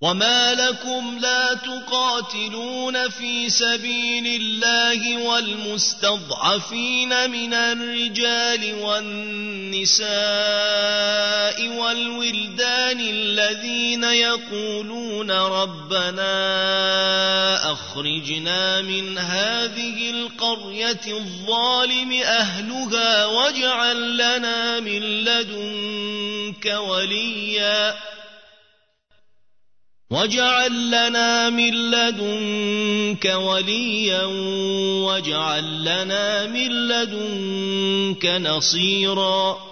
وما لكم لا تقاتلون في سبيل الله والمستضعفين من الرجال والنساء والولدان الذين يقولون ربنا أخرجنا من هذه القرية الظالم أهلها واجعل لنا من لدنك وليا واجعل لنا من لدنك نصيرا